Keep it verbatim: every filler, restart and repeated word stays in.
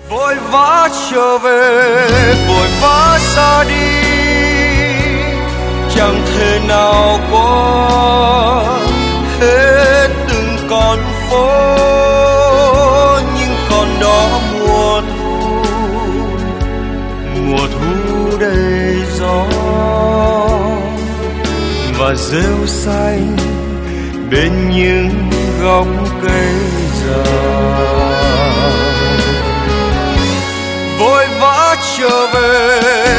vội vã trở về, vội vã xa đi, chẳng thể nào qua hết từng con phố, nhưng còn đó mùa thu, mùa thu đầy gió và rêu xanh bên những gốc cây già. Vội vã trở về,